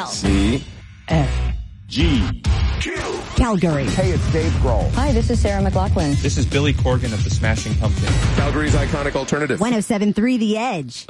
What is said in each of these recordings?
Montreal. C. F. G. Calgary. Hey, it's Dave Grohl. Hi, this is Sarah McLachlan. This is Billy Corgan of the Smashing Pumpkins. Calgary's iconic alternative. 107.3 The Edge.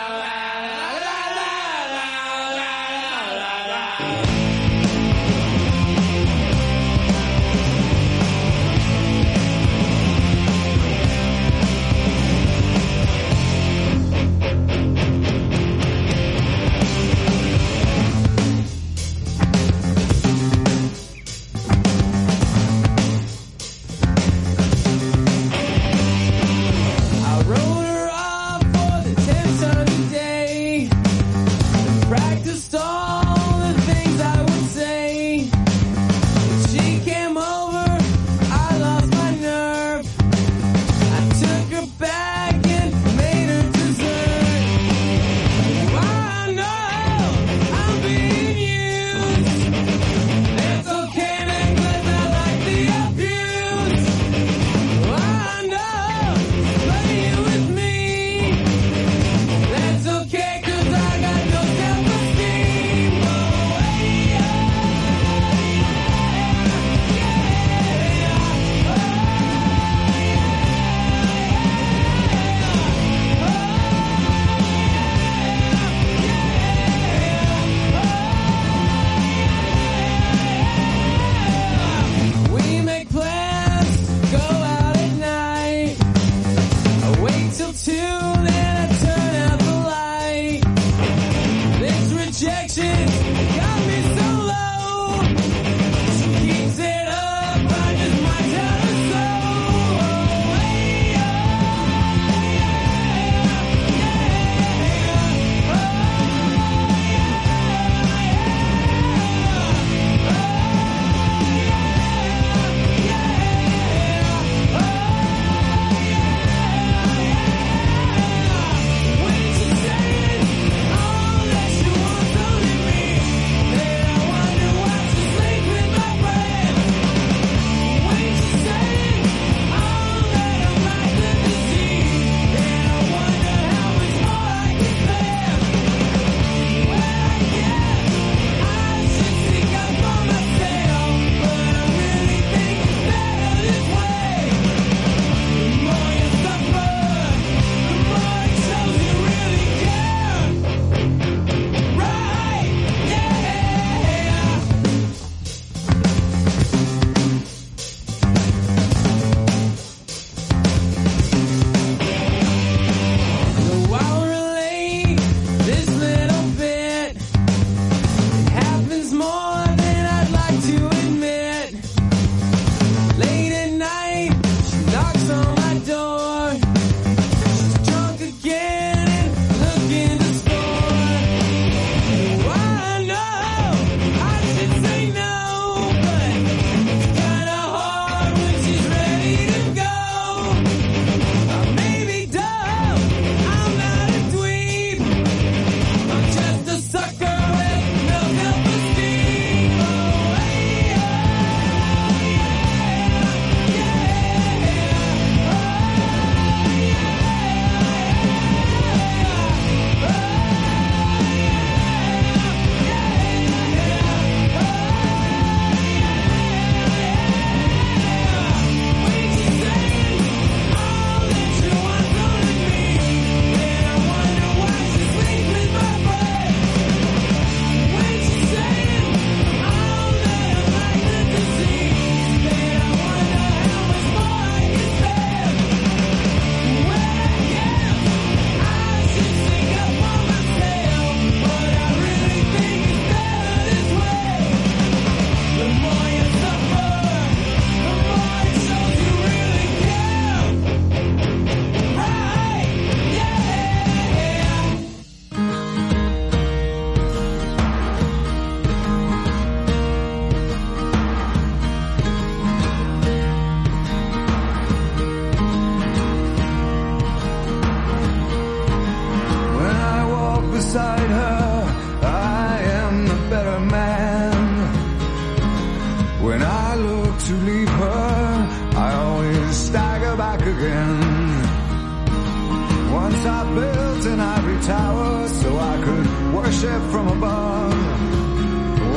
Once I built an ivory tower so I could worship from above.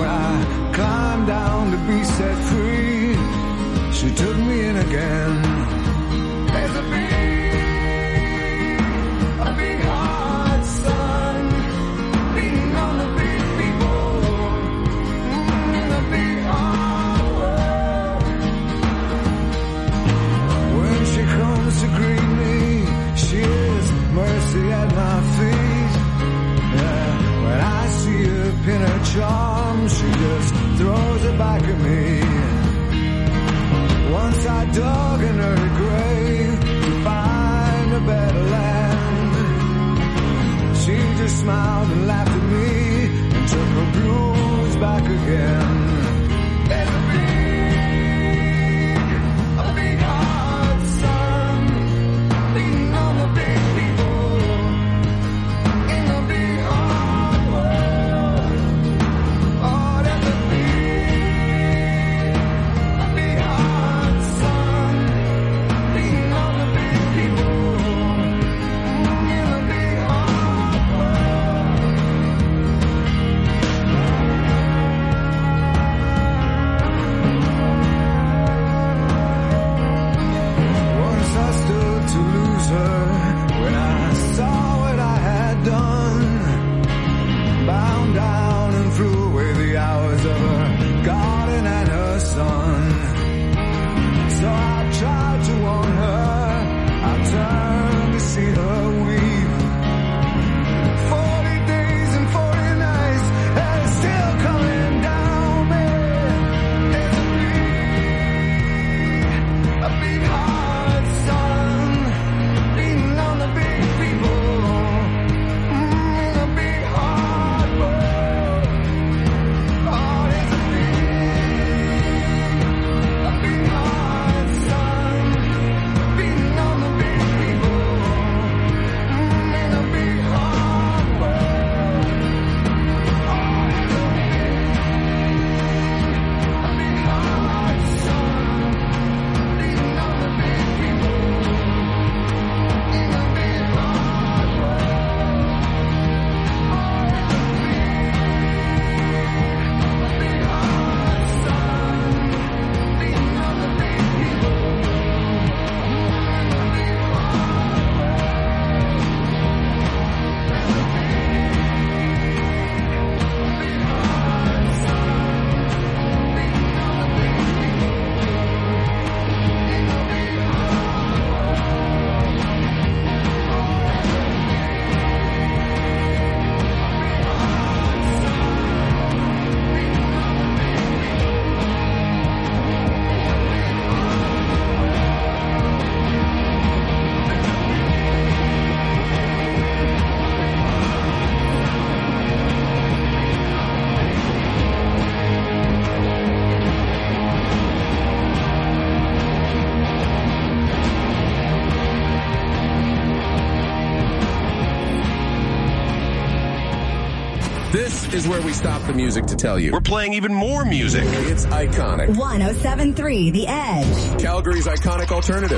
where I climbed down to be set free. She took me in again. There's a big hot sun beating on the big people in the big hard world. When she comes to greet me, she is mercy at my feet. Yeah, when I see her pin her charm, she just throws it back at me. Once I dug in her grave to find a better land. She just smiled and laughed at me and took her blues back again. There's a big hot sun beating on the big people in the big hard world. Oh, there's a big hot sun beating on the big people in the big hard world. Once I stood to lose her when I saw what I had done. Bound down and threw away the hours of her garden and her son. So I tried to warn her, I turned to see her weep. 40 days and 40 nights, and it's still coming down, man. There's a big hot sun beating on the big people in a big hard world. Oh, there's a big hot sun beating on the big people in a big hard world. Oh, there's a big hot sun beating on the big people in a big hard world. Oh, there's a big hot sun beating on the big people in a big This is where we stop the music to tell you. We're playing even more music. It's iconic. 107.3 The Edge. Calgary's iconic alternative.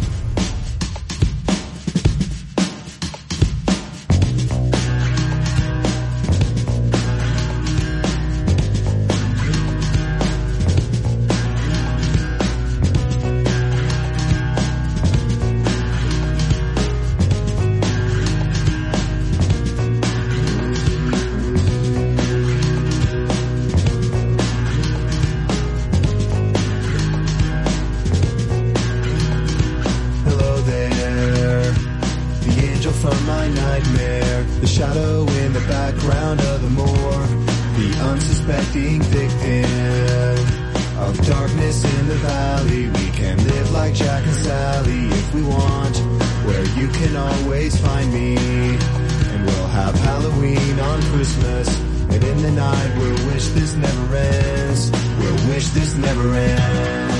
Hello there, the angel from my nightmare, the shadow in the background of the moor, the unsuspecting victim of darkness in the valley. We can live like Jack and Sally if we want, where you can always find me, and we'll have Halloween on Christmas, and in the night we'll wish this never ends, we'll wish this never ends.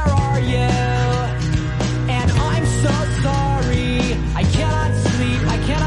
I cannot sleep, I cannot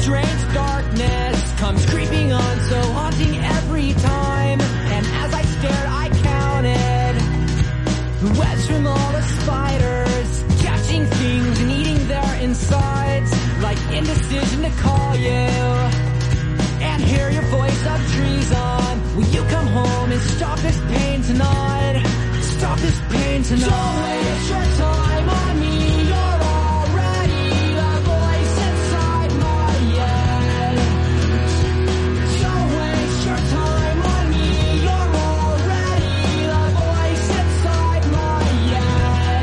strange darkness comes creeping on, so haunting every time. And as I stared, I counted the webs from all the spiders, catching things and eating their insides, like indecision to call you and hear your voice of treason. Will you come home and stop this pain tonight? Stop this pain tonight. Don't waste your time on me. You're already the voice inside my head. Don't waste your time on me. You're already the voice inside my head.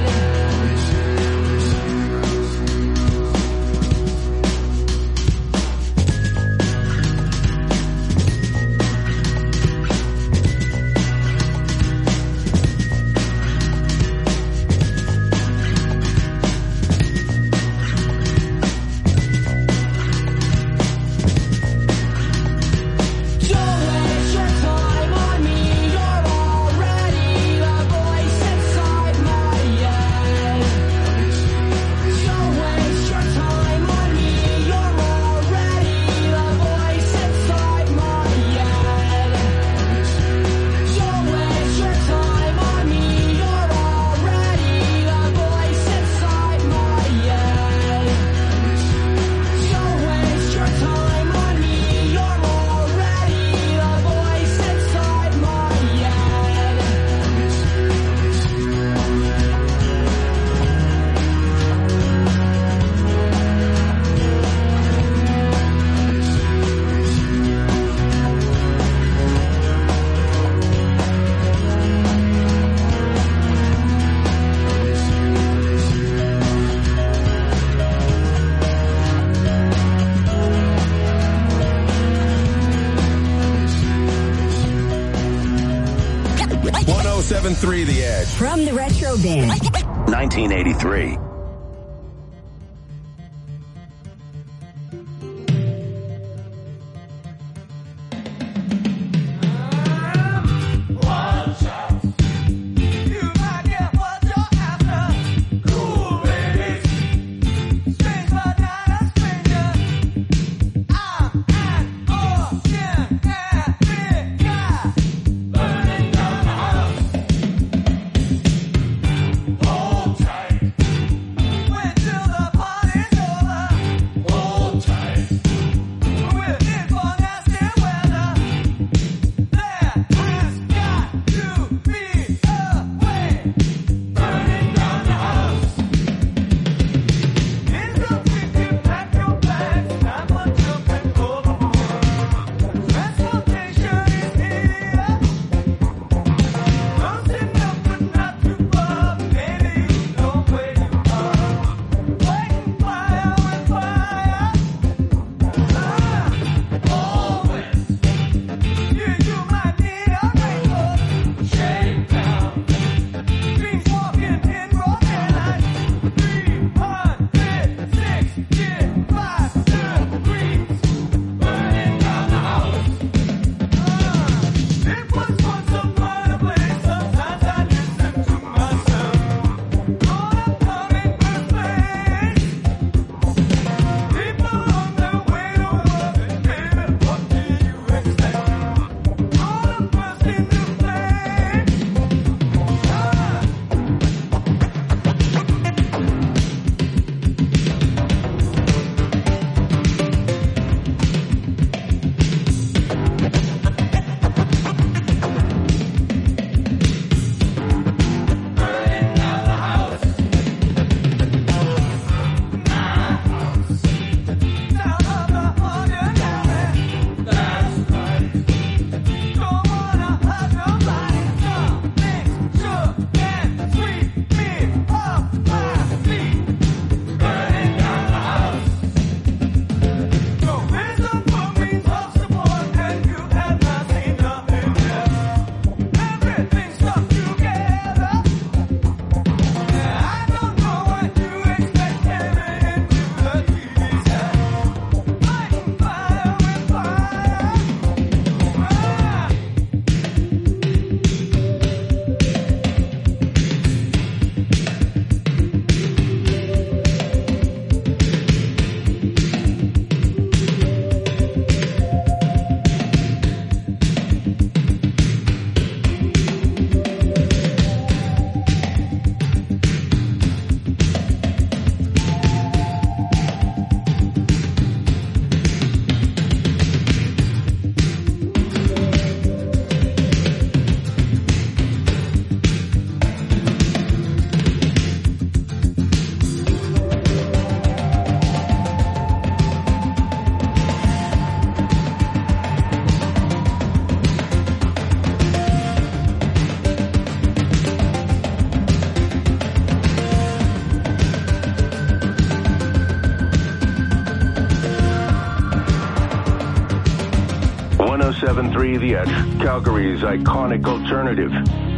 107.3 The Edge. From the Retro Bin. 1983. 107.3 The Edge, Calgary's iconic alternative.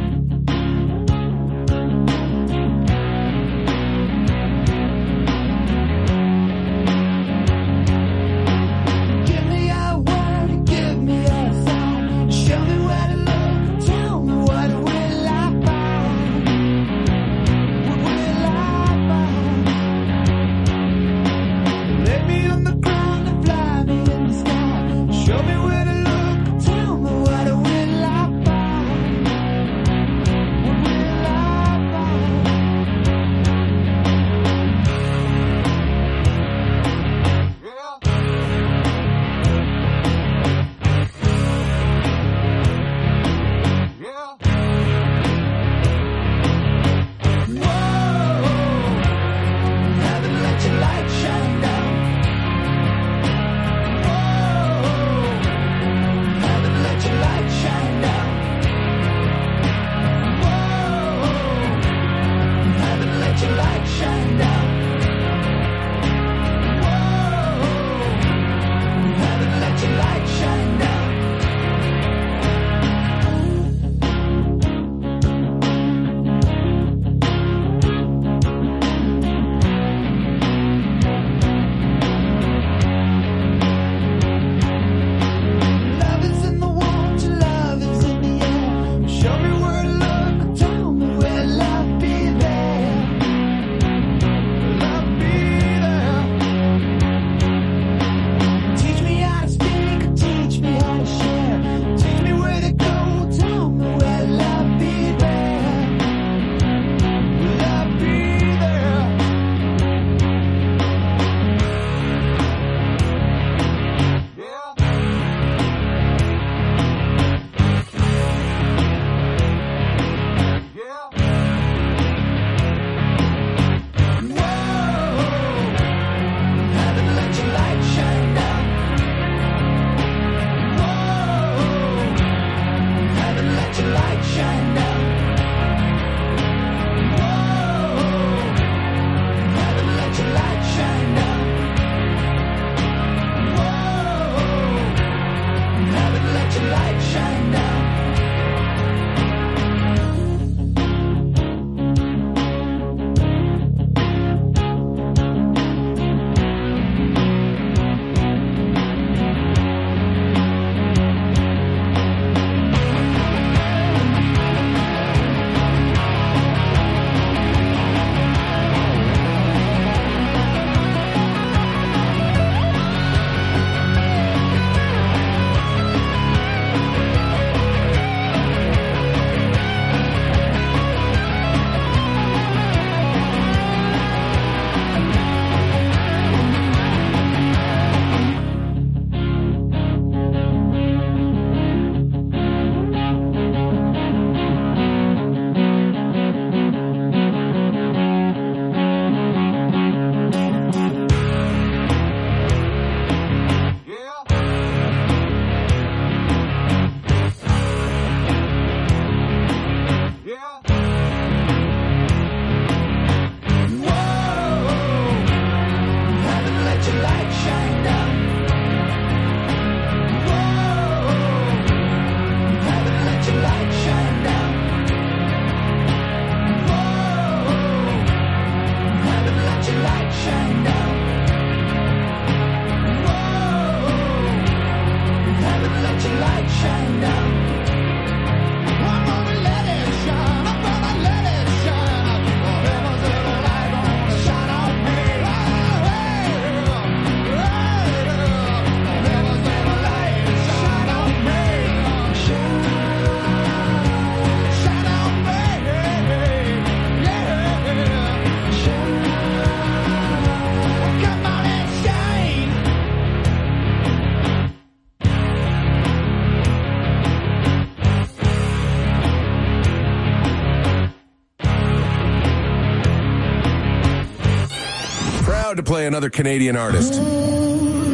To play another Canadian artist. Oh,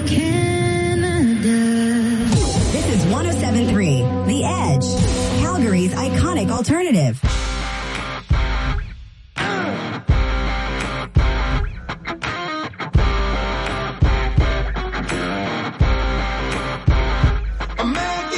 Canada. This is 107.3 The Edge, Calgary's iconic alternative. A man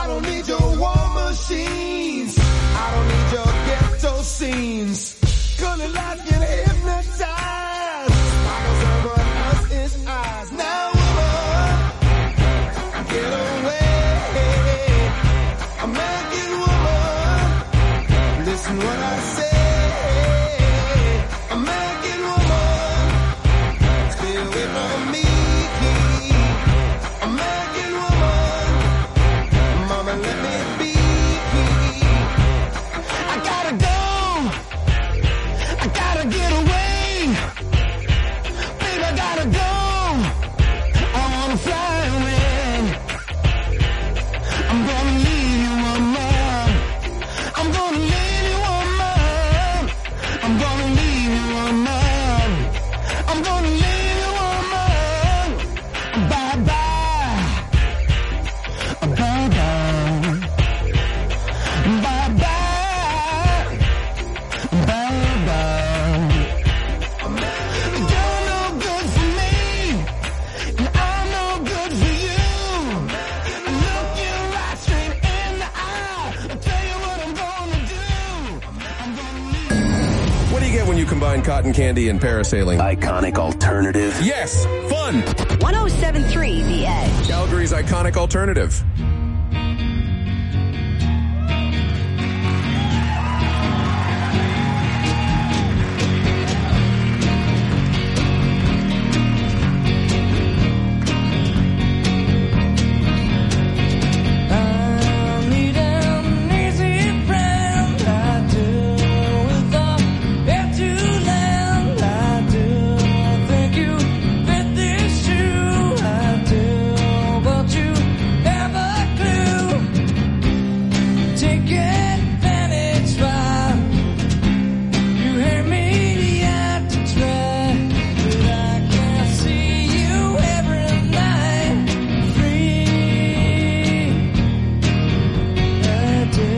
don't need your war machines. I don't need your ghetto scenes. Gonna life get hypnotized. Sparkles over us is eyes. Now woman, get away. American woman, listen what I say. American woman, stay away from me. American woman, mama let me be. I gotta go. I gotta get away. Babe, I gotta go. I wanna fly away. I'm gonna leave you, woman. I'm gonna leave you, woman. I'm gonna leave you, woman. I'm gonna leave you, woman. Bye-bye. Bye-bye. Bye-bye. Bye-bye. You're no good for me, and I'm no good for you. Look you right straight in the eye. I'll tell you what I'm gonna do. I'm gonna leave. What do you get when you combine cotton candy and parasailing? Iconic alternative. Yes, fun. 107.3 The Edge. Calgary's iconic alternative. I need an easy friend, I do, with a bed to land, I do. Think you fit this shoe, I do, but you have a clue. Take advantage while you hear me out to try, but I can't see you every night free. I do.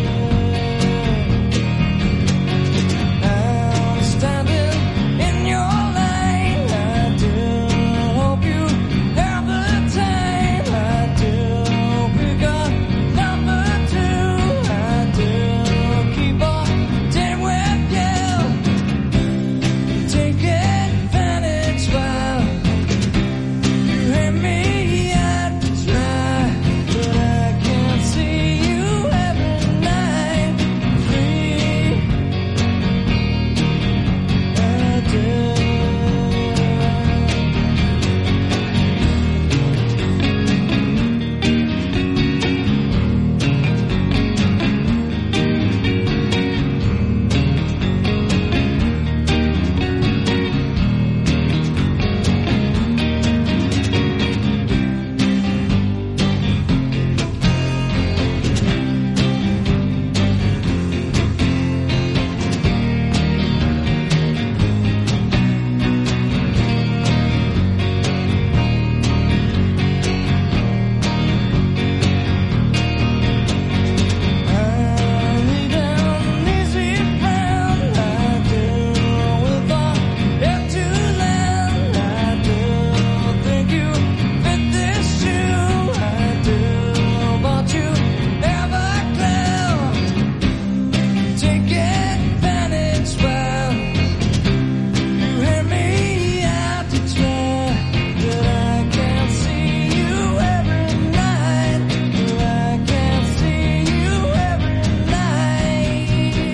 I'm standing in your lane. I do. Hope you have the time. I do. Pick up number 2. I do. Keep on dating with you. Take advantage while you hear me out to try, but I can't see you every night free. I do. I need an easy friend, I do, with a bed to land, I do. Think you fit this shoe, I do, but you have a clue. Take advantage while you hear me out to try, but I can't see you every night, but I can't see you every night.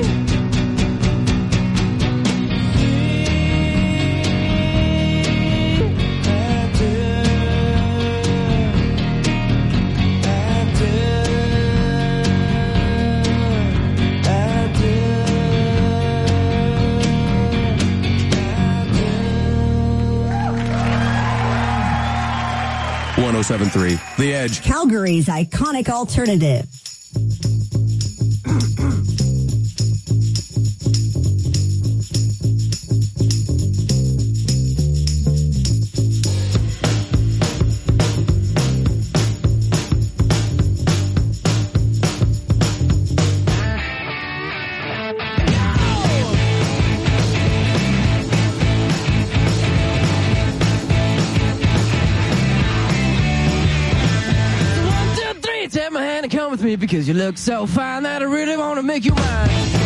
I 107.3 The Edge. Calgary's iconic alternative. take my hand and come with me because you look so fine that I really want to make you mine.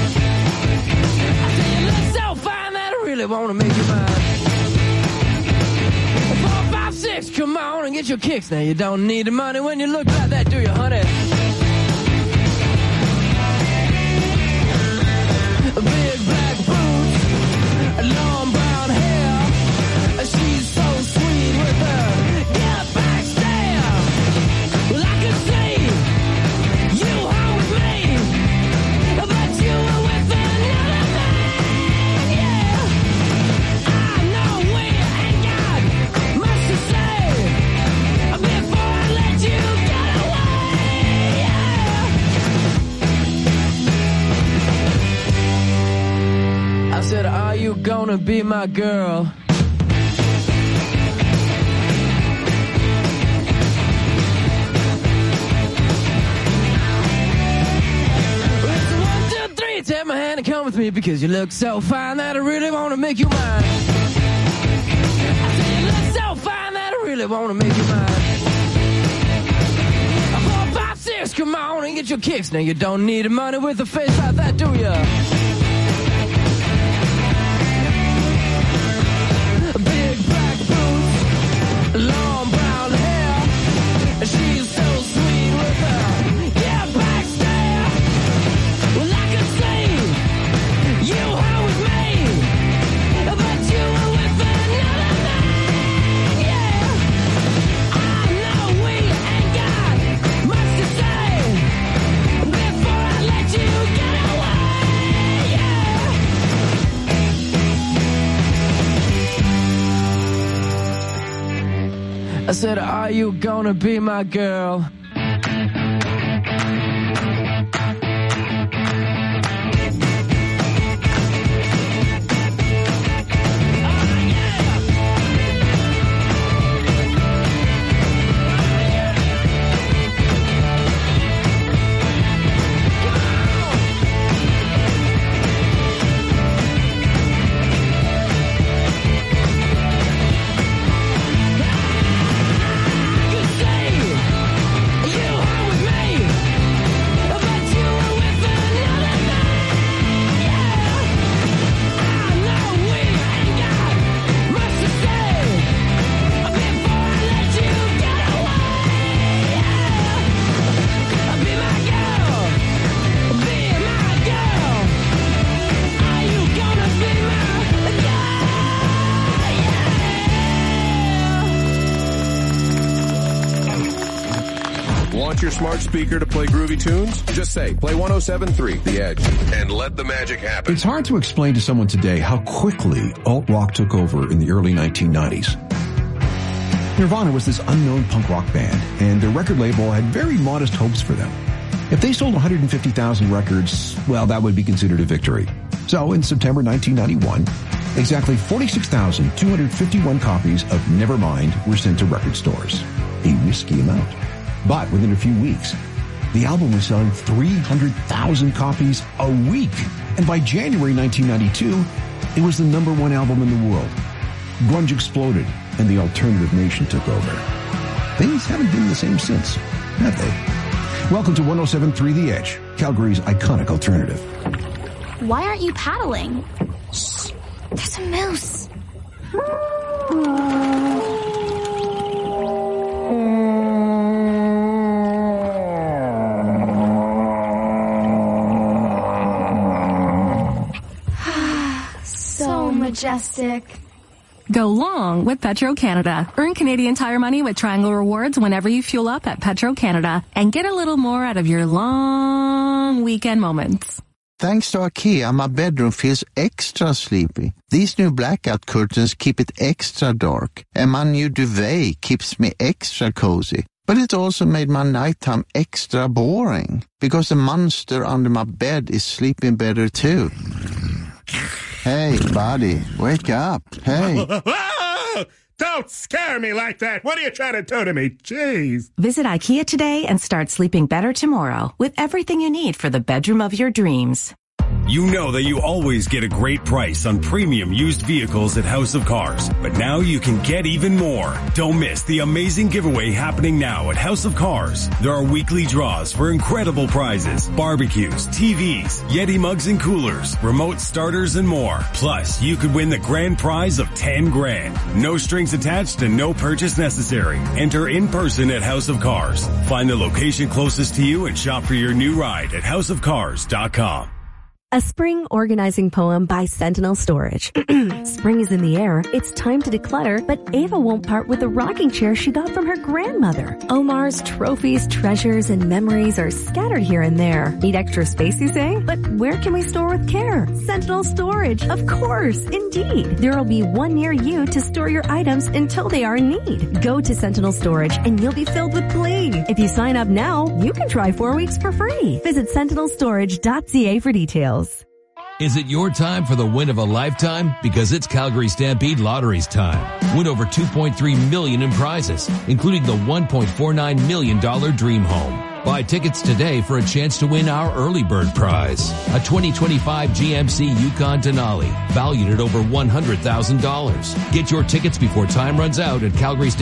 I say you look so fine that I really want to make you mine. 4, 5, 6, come on and get your kicks. Now you don't need the money when you look like that, do you, honey? Big black boots, long brown hair. She's so sweet with her get back stare. Well, I could see you home with me, but you were with another man, yeah. I know we ain't got much to say before I let you get away, yeah. I said, are you gonna be my girl? Take my hand and come with me because you look so fine that I really want to make you mine. I say you look so fine that I really want to make you mine. 4, 5, 6, come on and get your kicks. Now you don't need the money with a face like that, do ya? Big black boots, long brown hair. She's so sweet with her. Yeah, back stare. Well, I could say you home with me, but you were with another man, yeah. I know we ain't got much to say before I let you get away, yeah. I said, are you gonna be my girl? Want your smart speaker to play groovy tunes? Just say, play 107.3 The Edge, and let the magic happen. It's hard to explain to someone today how quickly alt-rock took over in the early 1990s. Nirvana was this unknown punk rock band, and their record label had very modest hopes for them. If they sold 150,000 records, well, that would be considered a victory. So in September 1991, exactly 46,251 copies of Nevermind were sent to record stores. A risky amount. But within a few weeks, the album was selling 300,000 copies a week. And by January 1992, it was the #1 album in the world. Grunge exploded, and the alternative nation took over. Things haven't been the same since, have they? Welcome to 107.3 The Edge, Calgary's iconic alternative. Why aren't you paddling? Shh, there's a moose. So majestic. Go long with Petro-Canada. Earn Canadian Tire money with Triangle Rewards whenever you fuel up at Petro-Canada. And get a little more out of your long weekend moments. Thanks to IKEA, my bedroom feels extra sleepy. These new blackout curtains keep it extra dark. And my new duvet keeps me extra cozy. But it also made my nighttime extra boring. Because the monster under my bed is sleeping better too. Hey, buddy, wake up. Hey. Don't scare me like that. What are you trying to do to me? Jeez. Visit IKEA today and start sleeping better tomorrow with everything you need for the bedroom of your dreams. You know that you always get a great price on premium used vehicles at House of Cars, but now you can get even more. Don't miss the amazing giveaway happening now at House of Cars. There are weekly draws for incredible prizes, barbecues, TVs, Yeti mugs and coolers, remote starters, and more. Plus, you could win the grand prize of $10,000. No strings attached and no purchase necessary. Enter in person at House of Cars. Find the location closest to you and shop for your new ride at houseofcars.com. A spring organizing poem by Sentinel Storage. Spring is in the air. It's time to declutter, but Ava won't part with the rocking chair she got from her grandmother. Omar's trophies, treasures, and memories are scattered here and there. Need extra space, you say? But where can we store with care? Sentinel Storage. Of course, indeed. There'll be one near you to store your items until they are in need. Go to Sentinel Storage and you'll be filled with glee. If you sign up now, you can try 4 weeks for free. Visit sentinelstorage.ca for details. Is it your time for the win of a lifetime? Because it's Calgary Stampede Lottery's time. Win over $2.3 million in prizes, including the $1.49 million Dream Home. Buy tickets today for a chance to win our early bird prize, a 2025 GMC Yukon Denali, valued at over $100,000. Get your tickets before time runs out at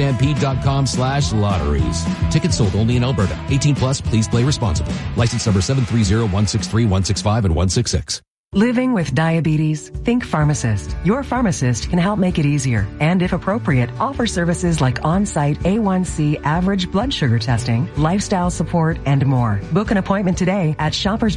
calgarystampede.com/lotteries. Tickets sold only in Alberta. 18 plus, please play responsibly. License number 730-163-165 and 166. Living with diabetes? Think pharmacist. Your pharmacist can help make it easier and, if appropriate, offer services like on-site A1C average blood sugar testing, lifestyle support, and more. Book an appointment today at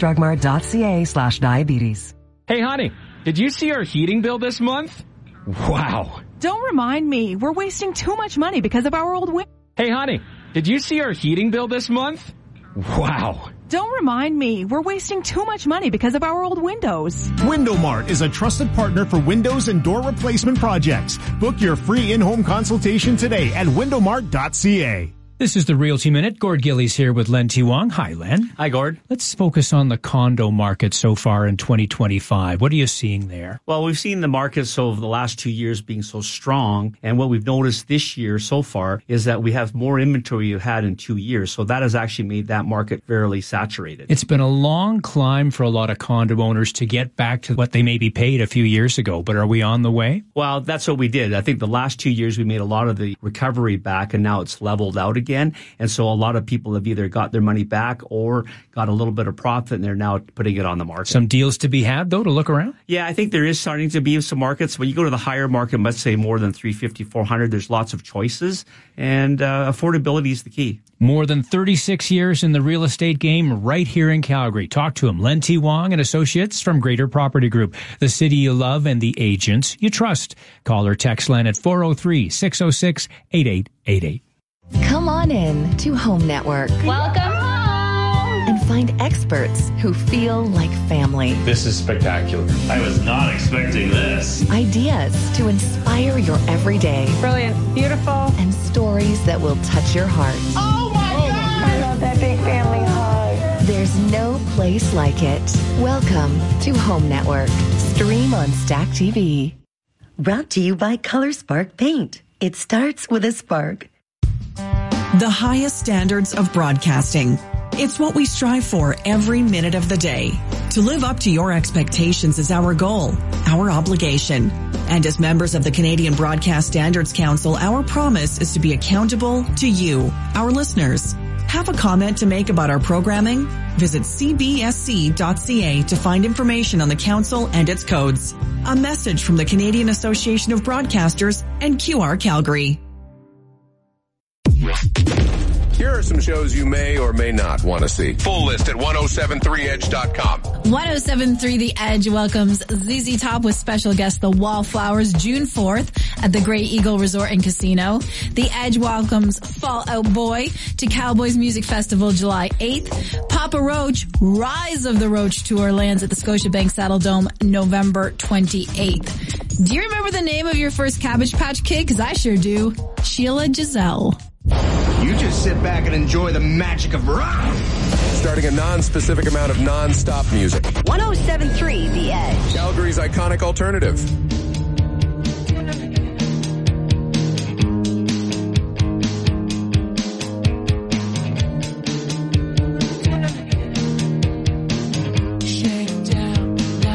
shoppersdrugmart.ca/diabetes. Hey, honey, did you see our heating bill this month? Wow. Don't remind me. We're wasting too much money because of our old windows. Hey, honey, did you see our heating bill this month? Wow. Don't remind me. We're wasting too much money because of our old windows. Window Mart is a trusted partner for windows and door replacement projects. Book your free in-home consultation today at windowmart.ca. This is the Realty Minute. Gord Gillies here with Len T. Wong. Hi, Len. Hi, Gord. Let's focus on the condo market so far in 2025. What are you seeing there? Well, we've seen the markets over the last 2 years being so strong. And what we've noticed this year so far is that we have more inventory we've had in 2 years. So that has actually made that market fairly saturated. It's been a long climb for a lot of condo owners to get back to what they maybe paid a few years ago. But are we on the way? Well, that's what we did. I think the last 2 years we made a lot of the recovery back, and now it's leveled out again. And so a lot of people have either got their money back or got a little bit of profit, and they're now putting it on the market. Some deals to be had, though, to look around? Yeah, I think there is starting to be some markets. When you go to the higher market, let's say more than 350, 400, there's lots of choices, and affordability is the key. More than 36 years in the real estate game right here in Calgary. Talk to him. Len T. Wong and Associates from Greater Property Group. The city you love and the agents you trust. Call or text Len at 403-606-8888. Come on in to Home Network. Welcome home! And find experts who feel like family. This is spectacular. I was not expecting this. Ideas to inspire your everyday. Brilliant. Beautiful. And stories that will touch your heart. Oh my God! I love that big family hug. There's no place like it. Welcome to Home Network. Stream on Stack TV. Brought to you by Color Spark Paint. It starts with a spark. The highest standards of broadcasting. It's what we strive for every minute of the day. To live up to your expectations is our goal, our obligation. And as members of the Canadian Broadcast Standards Council, our promise is to be accountable to you, our listeners. Have a comment to make about our programming? Visit cbsc.ca to find information on the council and its codes. A message from the Canadian Association of Broadcasters and QR Calgary. Here are some shows you may or may not want to see. Full list at 1073edge.com. 1073 The Edge welcomes ZZ Top with special guest The Wallflowers June 4th at the Grey Eagle Resort and Casino. The Edge welcomes Fall Out Boy to Cowboys Music Festival July 8th. Papa Roach, Rise of the Roach Tour lands at the Scotiabank Saddle Dome November 28th. Do you remember the name of your first Cabbage Patch Kid? Because I sure do. Sheila Giselle. You just sit back and enjoy the magic of rock. Starting a non-specific amount of non-stop music. 1073 The Edge. Calgary's iconic alternative. Shake down.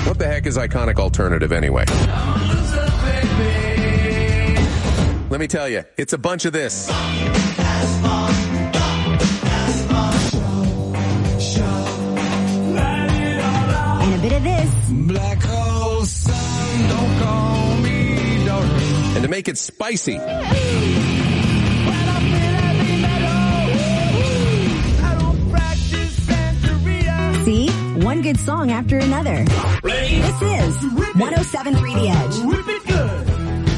What the heck is iconic alternative anyway? Let me tell you, it's a bunch of this. And a bit of this. Black hole sun, don't call me darling. And to make it spicy, See? One good song after another. This is 107.3 The Edge. Rip it good.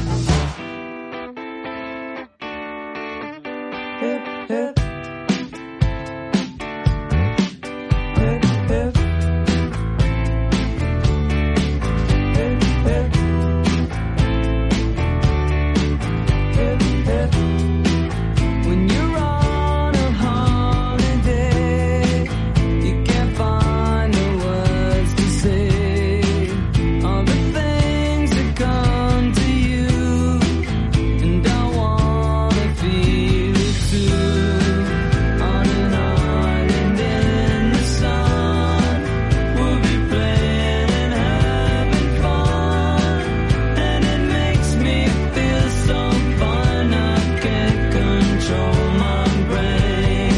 When you're on a holiday, you can't find the words to say. All the things that come to you, and I wanna feel it too. On an island in the sun, we'll be playing and having fun, and it makes me feel so fine. I can't control my brain.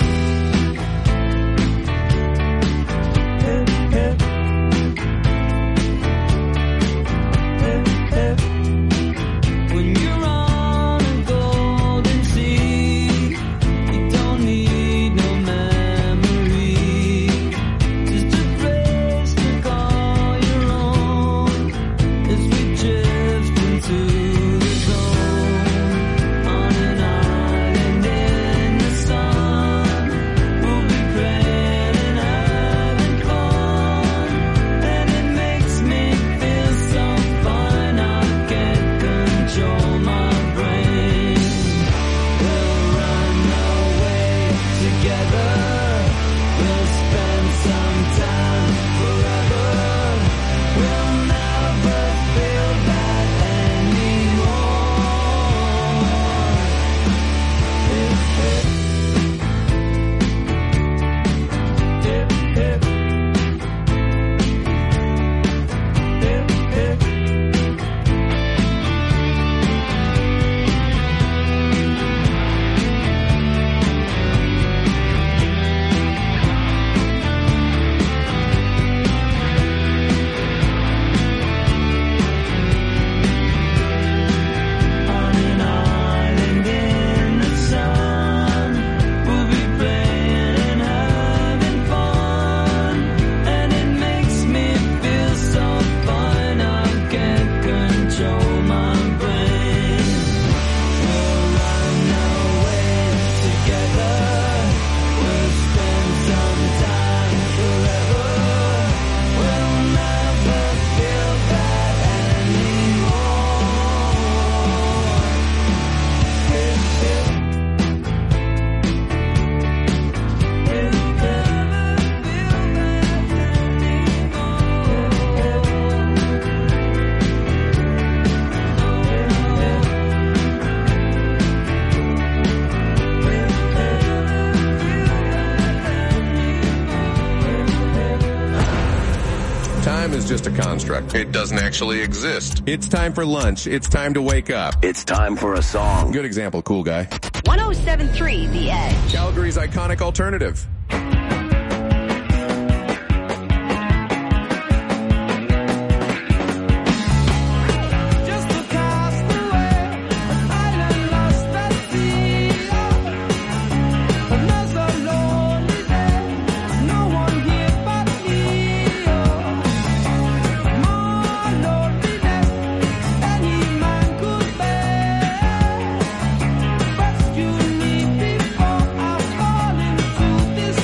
When you're on a golden sea, you don't need no memory, just a place to call your own as we drift into the zone. On an island in the sun, we'll be playing and having fun, and it makes me feel so fine. I can't control my brain. We'll run away together. We'll spend some time forever. We'll never feel that On an island in the sun, we'll be playing and having fun, and it makes me feel so fine. I can't control my brain. We'll run away together. We'll spend some time forever. We'll never feel that time is just a construct. It doesn't actually exist. It's time for lunch. It's time to wake up. It's time for a song. Good example, cool guy. 107.3 The Edge. Calgary's iconic alternative. you need before I fall into this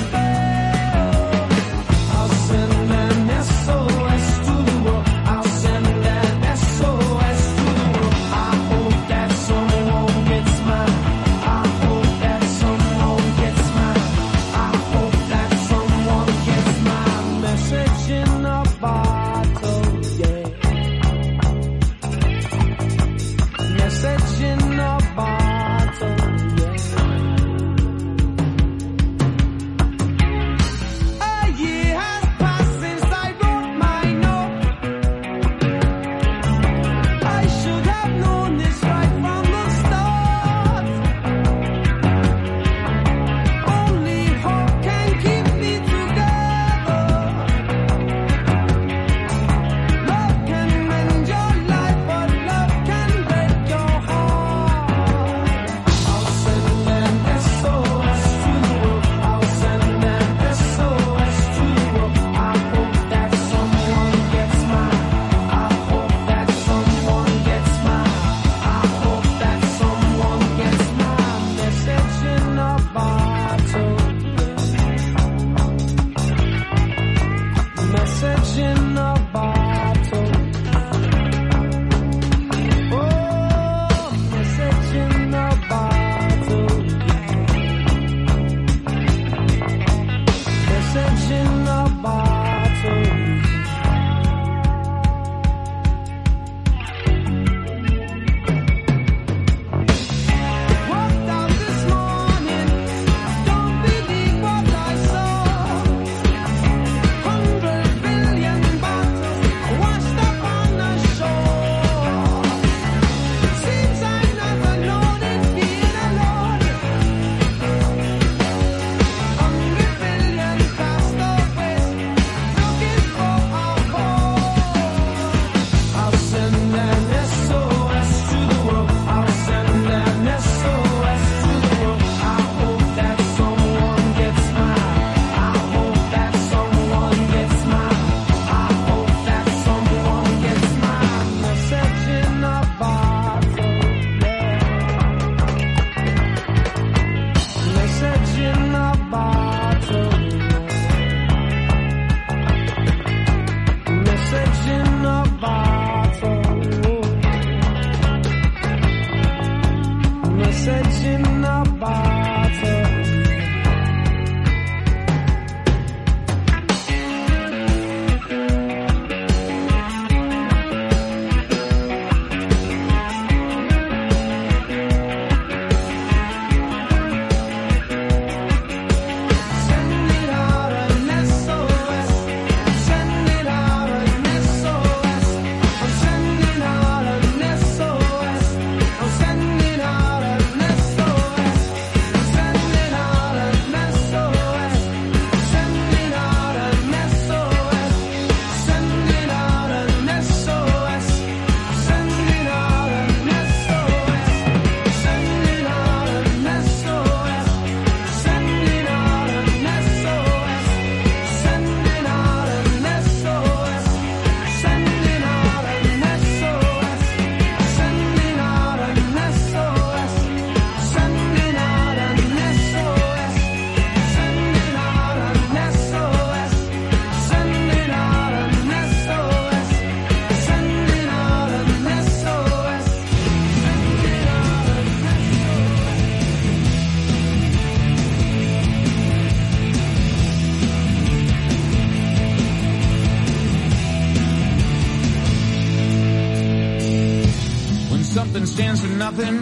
Something stands for nothing.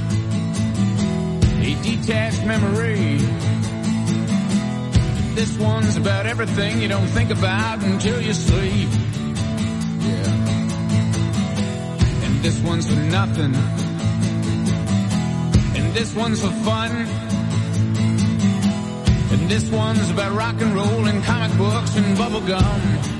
A detached memory. This one's about everything you don't think about until you sleep. Yeah. And this one's for nothing. And this one's for fun. And this one's about rock and roll and comic books and bubble gum.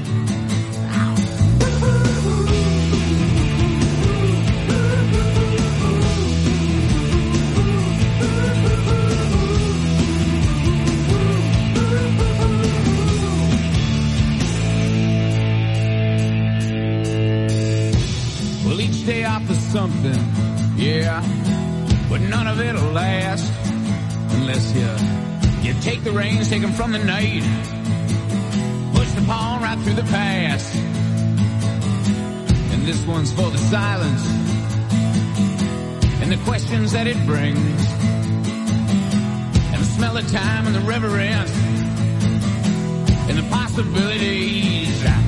Well, each day offers something, yeah, but none of it'll last unless you take the reins, take them from the night, push the pawn right through the past. And this one's for the silence and the questions that it brings, and the smell of time and the reverence and the possibilities.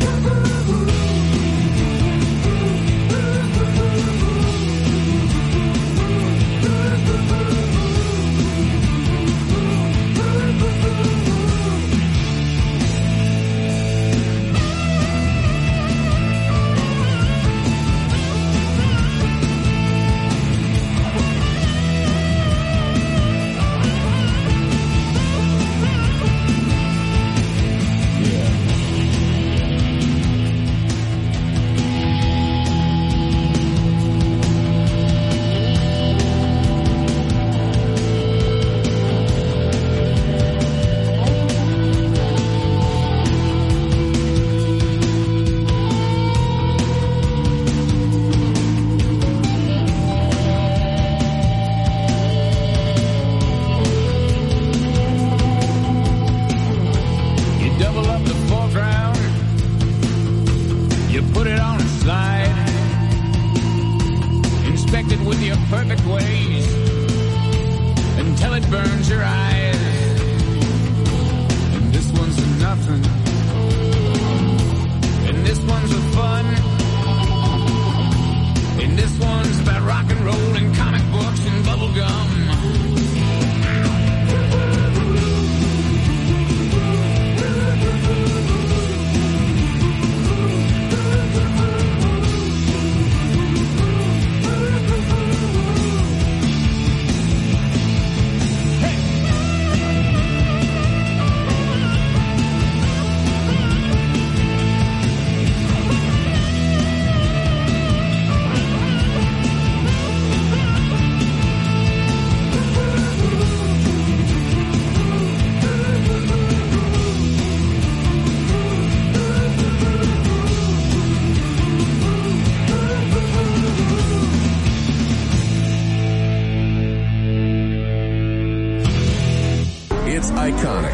It's iconic.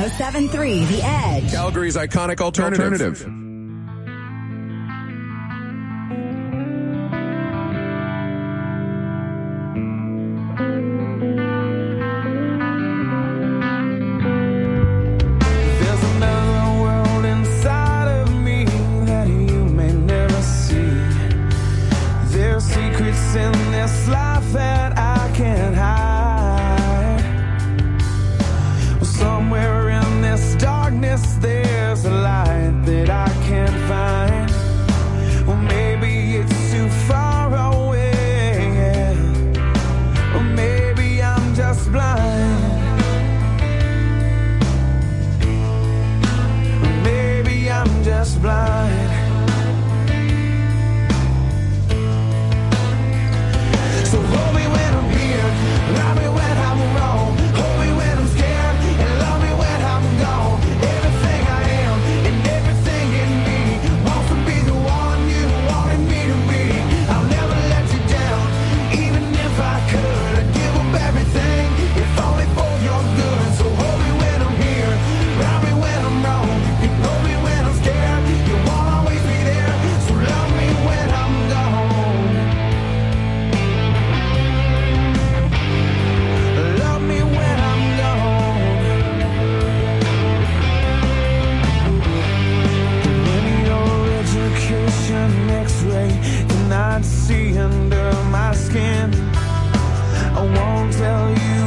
107.3 The Edge. Calgary's iconic alternative. There's another world inside of me that you may never see. There's secrets in this life that I can't hide. Somewhere in this darkness, there's a light that I an X-ray cannot see under my skin. I won't tell you